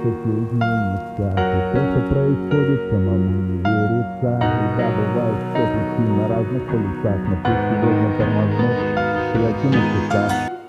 все изменится. И то, что происходит, самому не верится. И да, бывает, что причин на разных полюсах, но пусть сегодня тормознут стрелки на часах.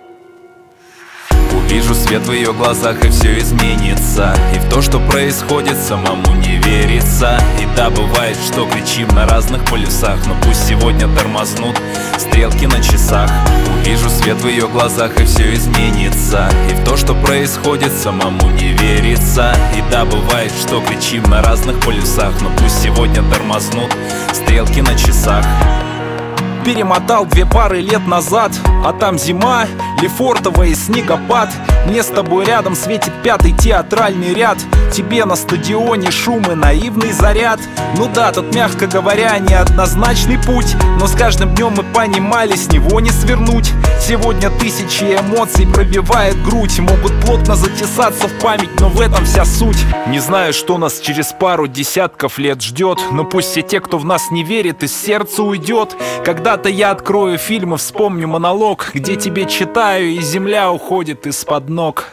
Увижу свет в ее глазах, и все изменится. И в то, что происходит, самому не верится. И да, бывает, что кричим на разных полюсах, но пусть сегодня тормознут стрелки на часах. Увижу свет в ее глазах, и все изменится. И в то, что происходит, самому не верится. И да, бывает, что кричим на разных полюсах, но пусть сегодня тормознут стрелки на часах. Перемотал 2 пары лет назад, а там зима, Лефортово и снегопад. Мне с тобой рядом светит 5-й театральный ряд. Тебе на стадионе шум и наивный заряд. Ну да, тут, мягко говоря, неоднозначный путь, но с каждым днем мы понимали, с него не свернуть. Сегодня тысячи эмоций пробивает грудь, могут плотно затесаться в память, но в этом вся суть. Не знаю, что нас через пару десятков лет ждет, но пусть все те, кто в нас не верит, из сердца уйдет. Когда-то я открою фильм и вспомню монолог, где тебе читаю, и земля уходит из-под ног.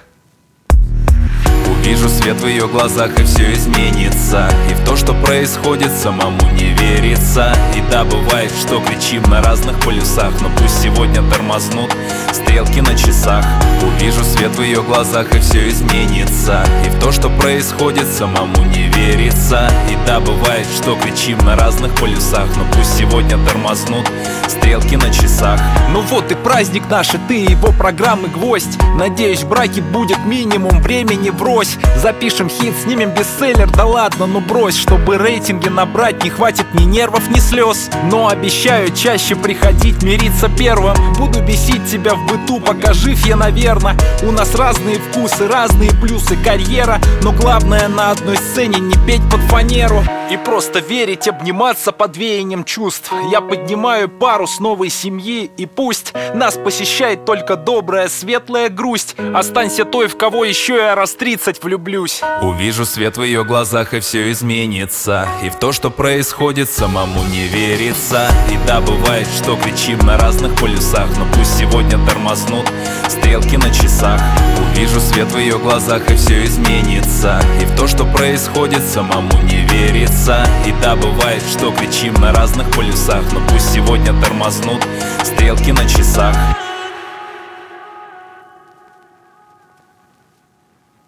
Увижу свет в ее глазах, и все изменится. И в то, что происходит, самому не верится. И да, бывает, что кричим на разных полюсах, но пусть сегодня тормознут стрелки на часах. Увижу свет в ее глазах, и все изменится. И в то, что происходит, самому не верится. И да, бывает, что кричим на разных полюсах, но пусть сегодня тормознут стрелки на часах. Ну вот и праздник наш, и ты его программы гвоздь. Надеюсь, в браке будет минимум времени врозь. Запишем хит, снимем бестселлер, да ладно, ну брось. Чтобы рейтинги набрать, не хватит ни нервов, ни слез. Но обещаю чаще приходить, мириться первым. Буду бесить тебя в быту, пока жив я, наверно. У нас разные вкусы, разные плюсы, карьера. Но главное на одной сцене не петь под фанеру и просто верить, обниматься под веянием чувств. Я поднимаю парус новой семьи, и пусть нас посещает только добрая, светлая грусть. Останься той, в кого еще я раз 30 влюблюсь. Увижу свет в ее глазах, и все изменится. И в то, что происходит, самому не верится. И да, бывает, что кричим на разных полюсах, но пусть сегодня тормознут стрелки на часах. Увижу свет в ее глазах, и все изменится. И в то, что происходит, самому не верится. И да, бывает, что кричим на разных полюсах, но пусть сегодня тормознут стрелки на часах.